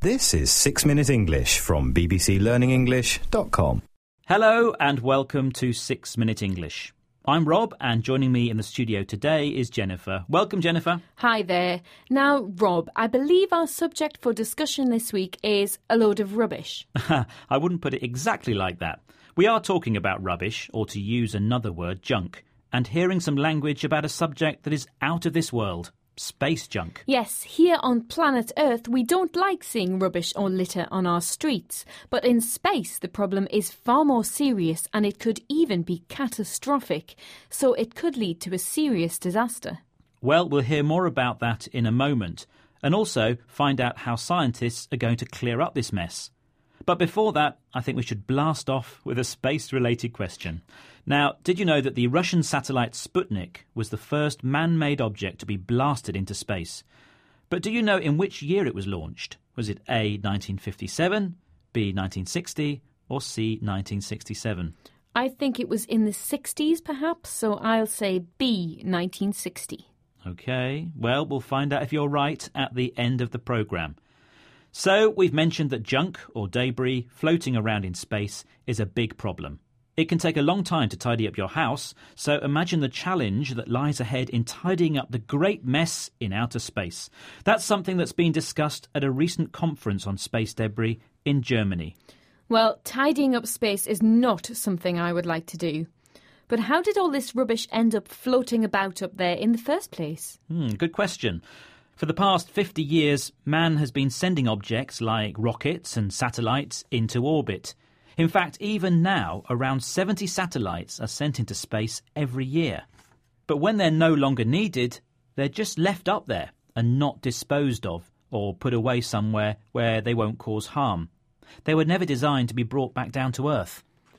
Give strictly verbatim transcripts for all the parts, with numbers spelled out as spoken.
This is Six Minute English from b b c learning english dot com. Hello and welcome to Six Minute English. I'm Rob, and joining me in the studio today is Jennifer. Welcome, Jennifer. Hi there. Now, Rob, I believe our subject for discussion this week is a load of rubbish. I wouldn't put it exactly like that. We are talking about rubbish, or to use another word, junk, and hearing some language about a subject that is out of this world. Space junk. Yes, here on planet Earth we don't like seeing rubbish or litter on our streets. But in space the problem is far more serious and it could even be catastrophic. So it could lead to a serious disaster. Well, we'll hear more about that in a moment. And also find out how scientists are going to clear up this mess. But before that, I think we should blast off with a space-related question. Now, did you know that the Russian satellite Sputnik was the first man-made object to be blasted into space? But do you know in which year it was launched? Was it A, nineteen fifty-seven, B, nineteen sixty, or C, nineteen sixty-seven? I think it was in the sixties, perhaps, so I'll say B, nineteen sixty. OK, well, we'll find out if you're right at the end of the programme. So, we've mentioned that junk, or debris, floating around in space is a big problem. It can take a long time to tidy up your house, so imagine the challenge that lies ahead in tidying up the great mess in outer space. That's something that's been discussed at a recent conference on space debris in Germany. Well, tidying up space is not something I would like to do. But how did all this rubbish end up floating about up there in the first place? Hmm, good question. For the past fifty years, man has been sending objects like rockets and satellites into orbit. In fact, even now, around seventy satellites are sent into space every year. But when they're no longer needed, they're just left up there and not disposed of or put away somewhere where they won't cause harm. They were never designed to be brought back down to Earth.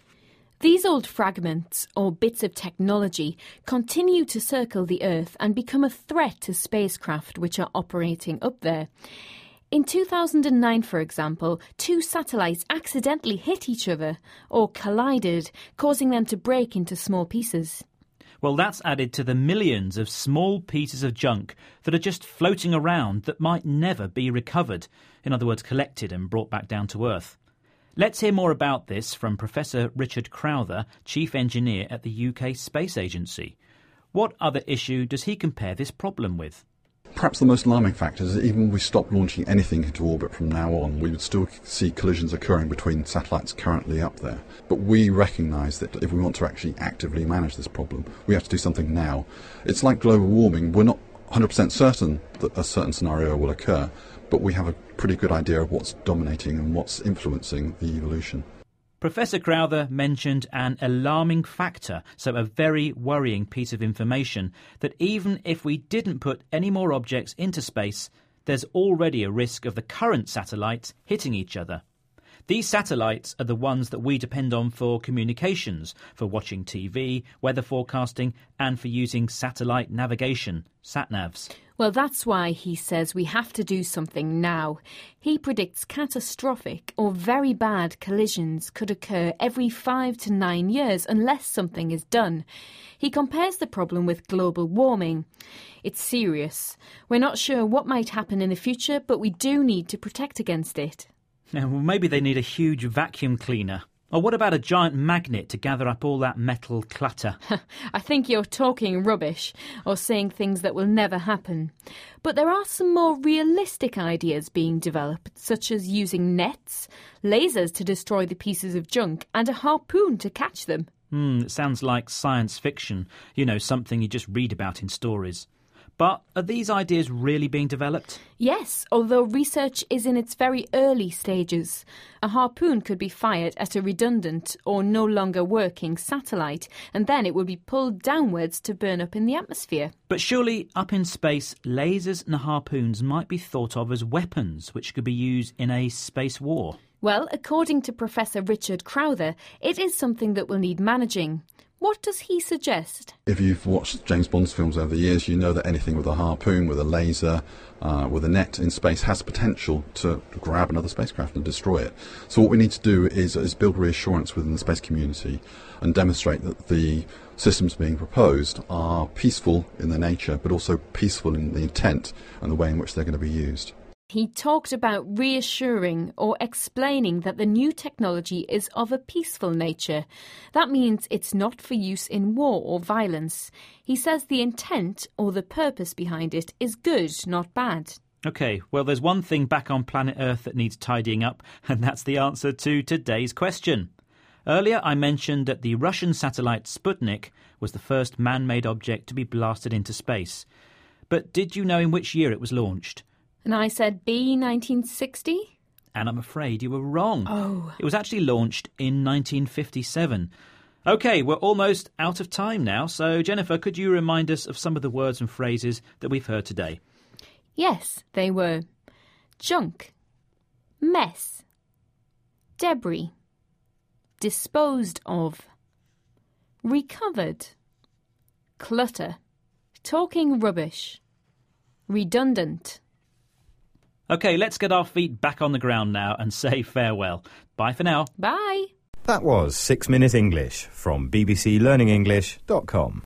These old fragments, or bits of technology, continue to circle the Earth and become a threat to spacecraft which are operating up there. In two thousand nine, for example, two satellites accidentally hit each other, or collided, causing them to break into small pieces. Well, that's added to the millions of small pieces of junk that are just floating around that might never be recovered, in other words, collected and brought back down to Earth. Let's hear more about this from Professor Richard Crowther, Chief Engineer at the U K Space Agency. What other issue does he compare this problem with? Perhaps the most alarming factor is that even if we stopped launching anything into orbit from now on, we would still see collisions occurring between satellites currently up there. But we recognise that if we want to actually actively manage this problem, we have to do something now. It's like global warming. We're not one hundred percent certain that a certain scenario will occur, but we have a pretty good idea of what's dominating and what's influencing the evolution. Professor Crowther mentioned an alarming factor, so a very worrying piece of information, that even if we didn't put any more objects into space, there's already a risk of the current satellites hitting each other. These satellites are the ones that we depend on for communications, for watching T V, weather forecasting, and for using satellite navigation, sat-navs. Well, that's why he says we have to do something now. He predicts catastrophic or very bad collisions could occur every five to nine years unless something is done. He compares the problem with global warming. It's serious. We're not sure what might happen in the future, but we do need to protect against it. Now, well, maybe they need a huge vacuum cleaner. Or what about a giant magnet to gather up all that metal clutter? I think you're talking rubbish or saying things that will never happen. But there are some more realistic ideas being developed, such as using nets, lasers to destroy the pieces of junk, and a harpoon to catch them. Hmm, it sounds like science fiction. You know, something you just read about in stories. But are these ideas really being developed? Yes, although research is in its very early stages. A harpoon could be fired at a redundant or no longer working satellite, and then it would be pulled downwards to burn up in the atmosphere. But surely, up in space, lasers and harpoons might be thought of as weapons which could be used in a space war. Well, according to Professor Richard Crowther, it is something that will need managing. What does he suggest? If you've watched James Bond's films over the years, you know that anything with a harpoon, with a laser, uh, with a net in space has potential to grab another spacecraft and destroy it. So what we need to do is, is build reassurance within the space community and demonstrate that the systems being proposed are peaceful in their nature, but also peaceful in the intent and the way in which they're going to be used. He talked about reassuring or explaining that the new technology is of a peaceful nature. That means it's not for use in war or violence. He says the intent or the purpose behind it is good, not bad. OK, well, there's one thing back on planet Earth that needs tidying up, and that's the answer to today's question. Earlier, I mentioned that the Russian satellite Sputnik was the first man-made object to be blasted into space. But did you know in which year it was launched? And I said B, nineteen sixty? And I'm afraid you were wrong. Oh. It was actually launched in nineteen fifty-seven. OK, we're almost out of time now, so Jennifer, could you remind us of some of the words and phrases that we've heard today? Yes, they were junk, mess, debris, disposed of, recovered, clutter, talking rubbish, redundant. OK, let's get our feet back on the ground now and say farewell. Bye for now. Bye. That was Six Minute English from b b c learning english dot com.